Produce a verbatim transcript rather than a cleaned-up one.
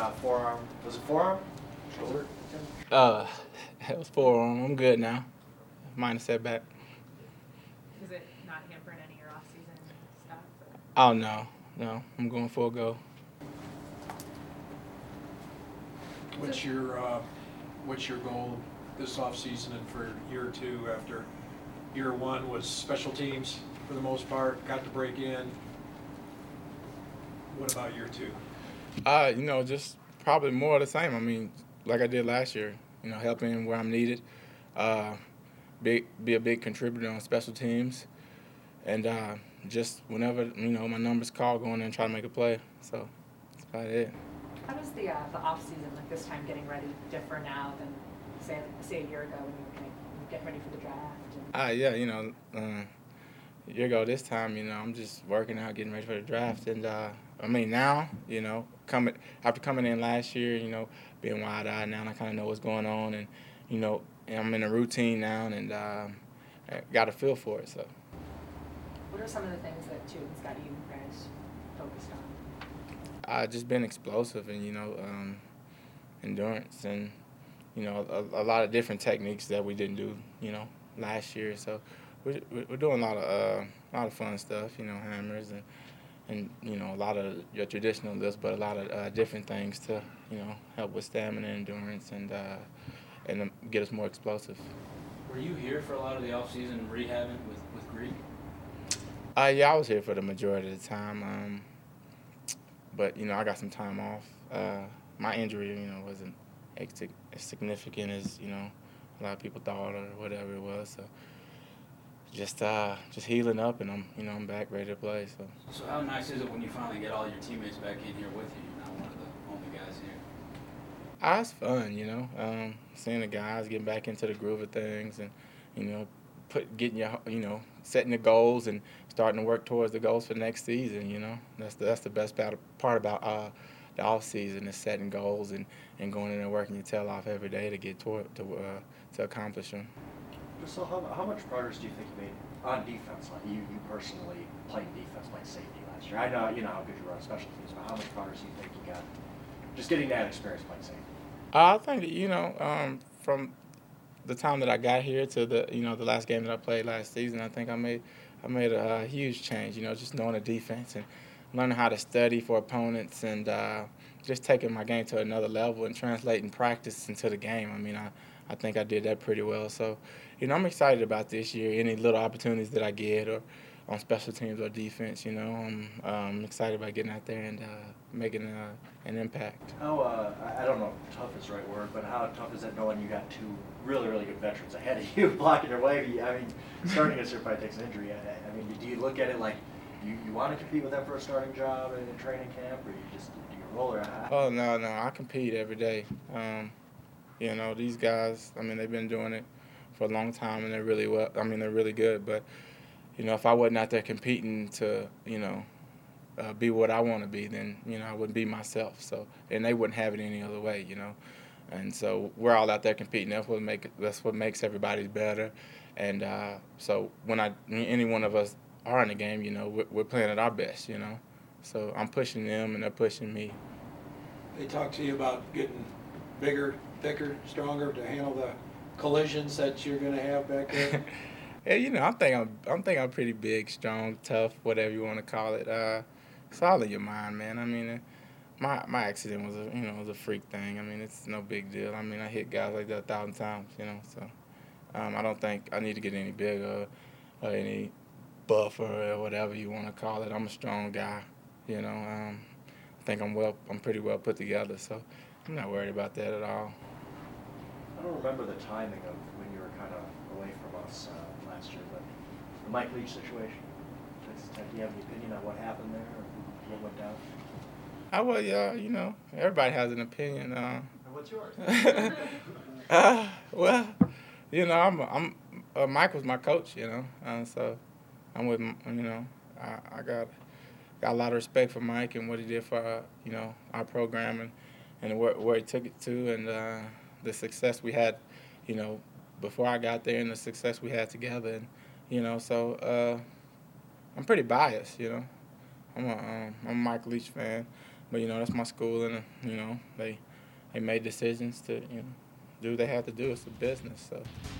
uh, forearm. Was it forearm? Shoulder? Uh, it was forearm. I'm good now. Minor setback. Is it not hampering any of your off-season stuff? Oh, no. No. I'm going full go. What's your uh, what's your goal this offseason and for year two after year one was special teams for the most part, got to break in. What about year two? Uh, you know, just probably more of the same. I mean, like I did last year, you know, helping where I'm needed, uh, be, be a big contributor on special teams, and uh, just whenever, you know, my number's called, go in there and try to make a play. So that's about it. How does the uh, the off season, like this time, getting ready, differ now than say say a year ago when you were kind of getting ready for the draft? Ah, uh, yeah, you know, uh, a year ago this time, you know, I'm just working out, getting ready for the draft, and uh, I mean now, you know, coming after coming in last year, you know, being wide-eyed now, and I kind of know what's going on, and you know, I'm in a routine now, and uh, I got a feel for it. So. What are some of the things that Tutin's got you guys focused on? Uh, just being explosive and, you know, um, endurance and, you know, a, a lot of different techniques that we didn't do, you know, last year. So we're, we're doing a lot of uh, a lot of fun stuff, you know, hammers and, and you know, a lot of your traditional lifts, but a lot of uh, different things to, you know, help with stamina and endurance and, uh, and get us more explosive. Were you here for a lot of the off-season rehabbing with, with Greek? Uh, yeah, I was here for the majority of the time. Um, But, you know, I got some time off. Uh, my injury, you know, wasn't as significant as, you know, a lot of people thought or whatever it was. So just uh, just healing up, and I'm, you know, I'm back ready to play. So. So how nice is it when you finally get all your teammates back in here with you? You're not one of the only guys here. Ah, it's fun, you know, um, seeing the guys getting back into the groove of things, and, you know, put getting your, you know, setting the goals and starting to work towards the goals for next season. You know, that's the, that's the best part about uh, the off season is setting goals and, and going in and working your tail off every day to get toward to uh, to accomplish them. So how, how much progress do you think you made on defense? Like you, you personally playing defense, playing safety last year. I know you know how good you were on special teams, but how much progress do you think you got just getting that experience playing safety? Uh, I think you know um, from the time that I got here to the you know the last game that I played last season, I think I made I made a, a huge change. You know, just knowing the defense and learning how to study for opponents and uh, just taking my game to another level and translating practice into the game. I mean, I, I think I did that pretty well. So, you know, I'm excited about this year. Any little opportunities that I get or on special teams or defense, you know, I'm um, excited about getting out there and uh, making uh, an impact. How, uh, I don't know if tough is the right word, but how tough is it knowing you got two really, really good veterans ahead of you blocking your way? I mean, starting against your probably takes an injury. I, I mean, do you look at it like you, you want to compete with them for a starting job in a training camp, or you just do you roll or how? Oh, no, no, I compete every day. Um, you know, these guys, I mean, they've been doing it for a long time, and they're really well, I mean, they're really good, but you know, if I wasn't out there competing to, you know, uh, be what I want to be, then, you know, I wouldn't be myself. So, and they wouldn't have it any other way, you know. And so we're all out there competing. That's what make that's what makes everybody better. And uh, so when I any one of us are in the game, you know, we're, we're playing at our best, you know. So I'm pushing them, and they're pushing me. They talk to you about getting bigger, thicker, stronger to handle the collisions that you're going to have back there. Yeah, you know, I'm think I'm I'm think I'm pretty big, strong, tough, whatever you want to call it. Uh, it's all in your mind, man. I mean, uh, my my accident was a you know was a freak thing. I mean, it's no big deal. I mean, I hit guys like that a thousand times, you know. So um, I don't think I need to get any bigger or any buffer or whatever you want to call it. I'm a strong guy, you know. Um, I think I'm well. I'm pretty well put together, so I'm not worried about that at all. I don't remember the timing of when you were kind of away from us uh, last year, but the Mike Leach situation. Just, uh, do you have any opinion on what happened there or what went down? I well, yeah, you know, everybody has an opinion. Uh, And what's yours? uh, well, you know, I'm I'm uh, Mike was my coach, you know, uh, so I'm with him, you know, I, I got got a lot of respect for Mike and what he did for uh, you know our program and and where, where he took it to and uh, the success we had, you know, before I got there and the success we had together and you know so uh, I'm pretty biased, you know. I'm a um, I'm a Mike Leach fan, but you know that's my school, and uh, you know they they made decisions to you know do what they had to do. It's a business, so